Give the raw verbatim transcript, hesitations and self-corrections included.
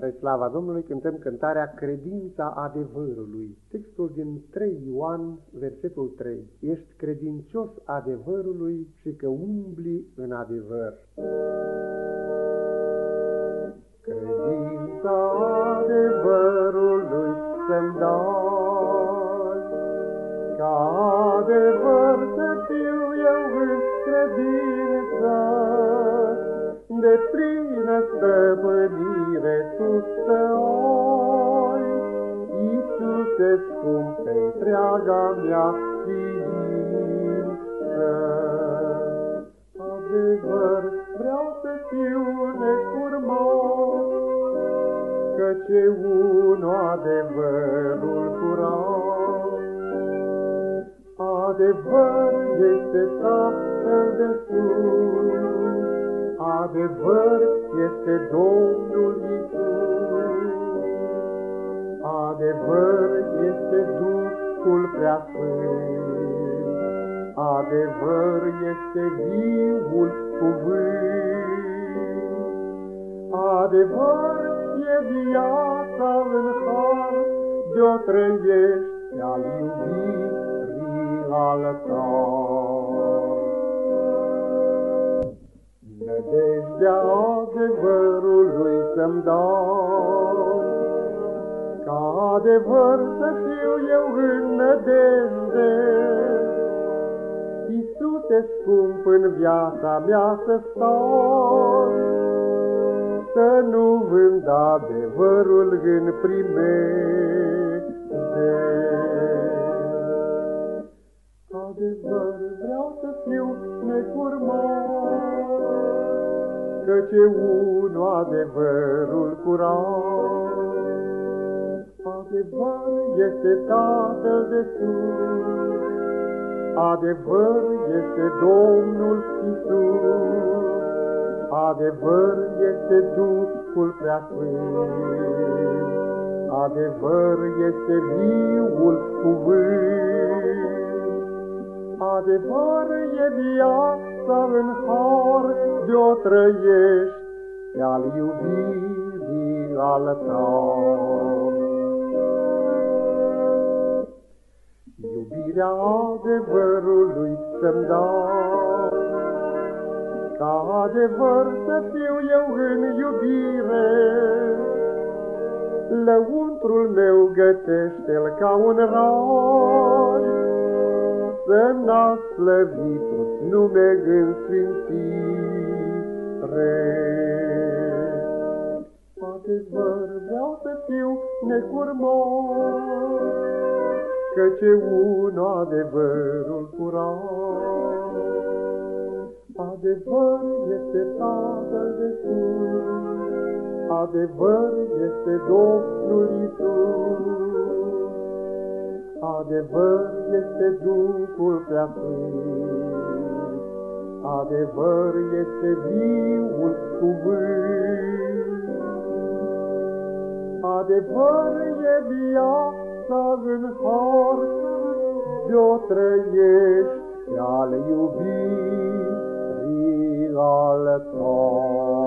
Spre slava Domnului cântăm cântarea Credința adevărului. Textul din trei Ioan, versetul trei. Ești credincios adevărului și că umbli în adevăr. Credința adevărului să-mi dai, ca adevăr să fiu eu în credință, de plină stăpânire tu să ai, Iisuse scump pe întreaga mea ființă. Adevăr vreau să fiu necurmat, căci e unu adevărul curat. Adevăr este Tatăl de sus, adevăr este Domnul Iisus, adevăr este Duhul Preasfânt, adevăr este viul cuvânt, adevăr e viața în har, de-o trăiești al iubirii altar. Nădejdea adevărului să-mi dai, ca adevăr să fiu eu în nădejde, Iisuse scump în viața mea să stai, să nu vând adevărul în primejde. Adevăr vreau să fiu necurmat, căci e unu adevărul curat. Adevăr este Tatăl de sus, adevăr este Domnul Iisus, adevăr este Duhul Preasfânt, adevăr este viul cuvânt, adevăr e viața în har, de-o trăiești al iubirii altar. Iubirea adevărului să-mi dai, ca adevăr să fiu eu în iubire, lăuntrul meu gătește-l ca un rai, să n-a slăvit-o-ți nume în sfințire. Adevăr vreau să fiu necurmat, căci e unu adevărul curat. Adevăr este Tatăl de sus, adevăr este Domnul Iisus, adevăr este Duhul Preasfânt, adevăr este viul cuvânt, adevăr e viața în har, de-o trăiești al iubirii altar.